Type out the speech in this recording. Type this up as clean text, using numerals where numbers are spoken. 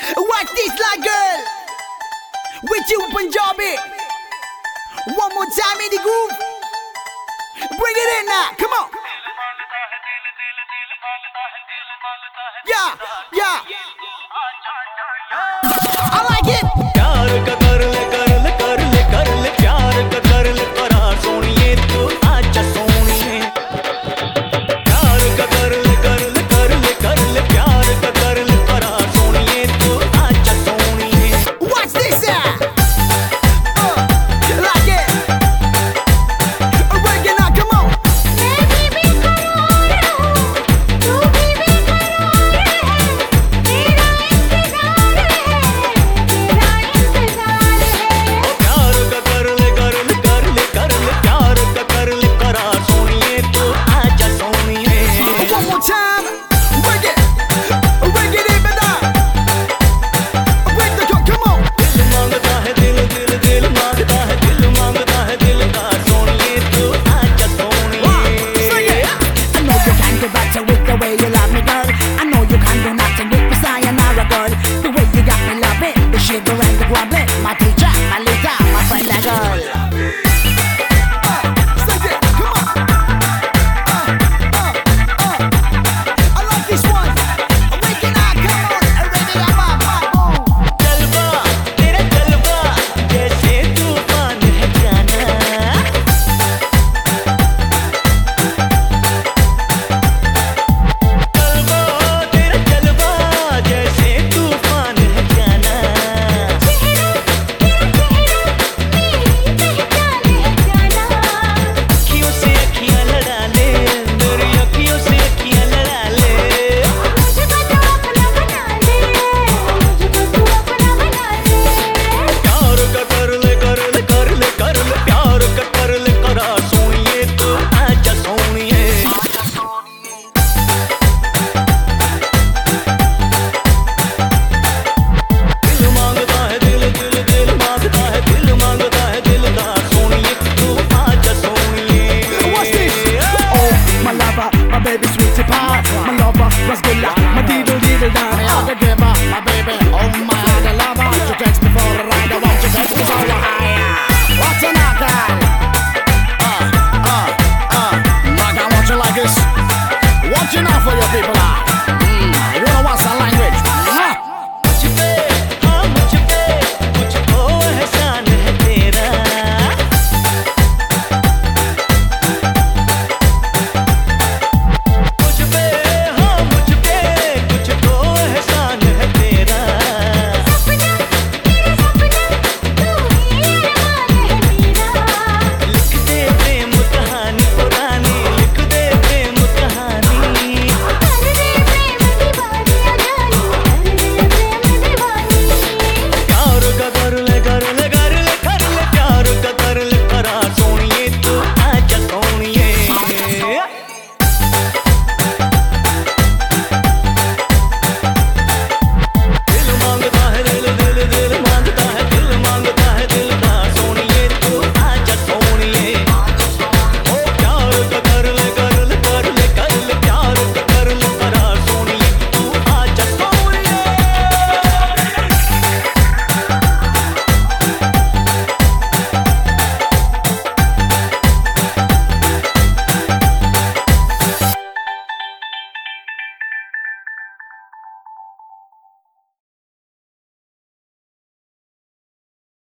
Watch this like girl. With you Punjabi. One more time in the groove. Bring it in now. Come on. Yeah, yeah. I like it. प्यार का कर ले कर ले कर ले कर ले प्यार का कर ले करार सोनिए तू आजा सोनिए प्यार का कर ले कर ले कर ले कर ले प्यार का कर ले करार सोनिए तू आजा सोनिए Watch this out. Like it. Breaking out, come on. मैं भी बेकरार हूँ, तू भी बेकरार है, तेरा इंतजार है, तेरा इंतजार है। प्यार का कर ले कर ले कर ले कर ले प्यार का कर ले करार सोनिए तू आजा सोनिए One more time. Break it. Break it even now. Break the cut, come on. दिल मांगता है दिल दिल दिल मांगता है दिल मांगता है दिल का सोनिए तू आजा सोनिए Sing it. I know you can do better with the way you love me, girl. I know you can do nothing with me, sayonara, girl. The way you got me loving, the shiver and the grumbling.